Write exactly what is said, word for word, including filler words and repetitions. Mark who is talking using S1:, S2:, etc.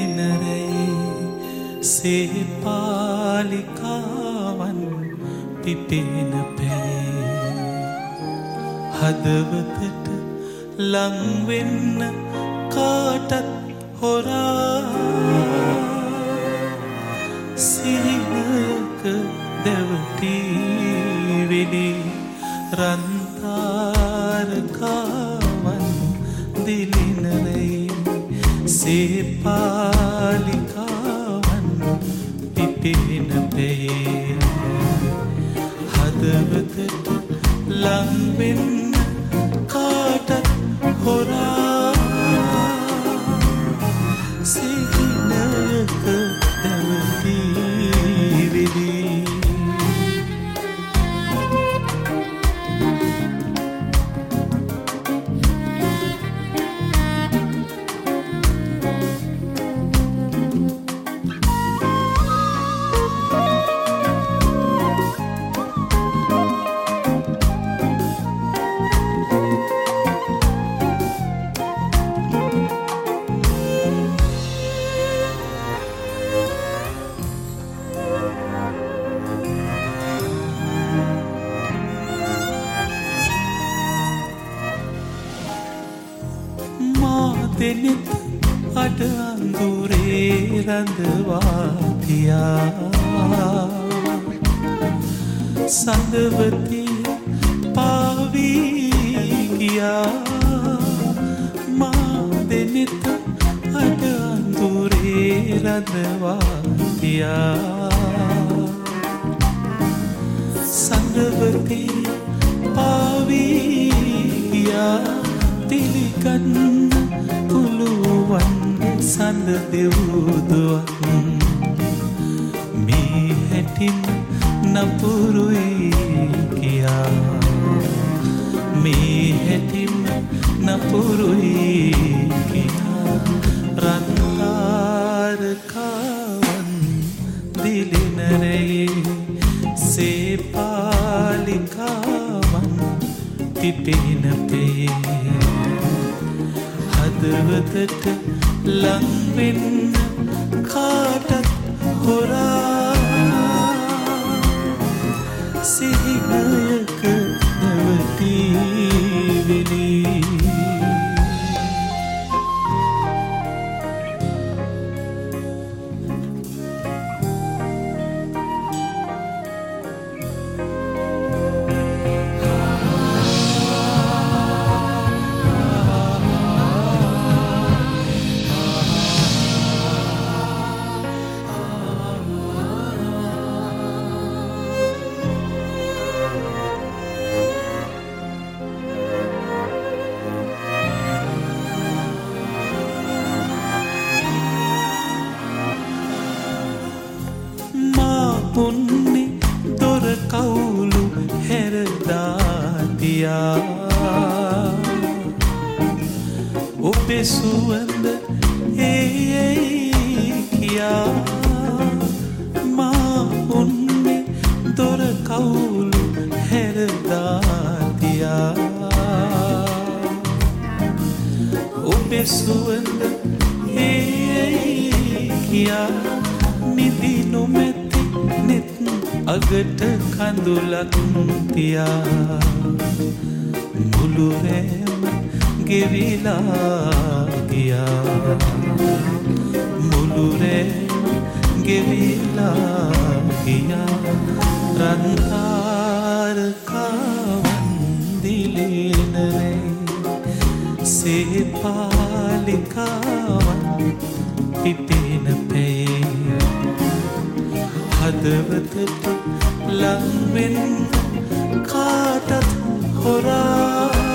S1: දිලිනරේ සේපාලිකාවන් පිපෙන පෙරේ හදවතට ලංවෙන්න කාටත් හොරා සිහිනක දැවටී වෙලි රන්තාරකාවන් දිලිනරේ සේපාලිකාවන් පිපෙන පෙරේ හදවතට ලංවෙන්න කාටත් හොරා සිහිනක දැවටී වෙලි දෙනෙත් අඩ අඳුරේ රඳවාතියා සඳවතිය පාවී ගියා මා දෙනෙත් අඩ අඳුරේ රඳවාතියා සඳවතිය පාවී ගියා තිලිගන්න පුළුවන් සඳ දෙවුදුවක් මේ හැටින් නපුරුයි කියා මේ හැටින් නපුරුයි කියා රන්තාරකාවන් දිලිනරේ සේපාලිකාවන් පිපෙන පේ හදවතට ලංවෙන්න කාටත් හොරා සිහිනයක නැවතී වෙලි පුන්නේ දොර කවුළු හැරදාතියා ඔබේ සුවඳ ඒයි කියා මා පුන්නේ දොර කවුළු හැරදාතියා ඔබේ සුවඳ ඒයි කියා නිදි නොමැත නෙත් අගට කඳුලක් තියා මුළු රෑම ගෙවිලා ගියා මුළු රෑම ගෙවිලා ගියා රන්තාරකාවන් දිලිනරේ සේපාලිකාවන් පිපෙන පේ හදවතට ලංවෙන්න කාටත් හොරා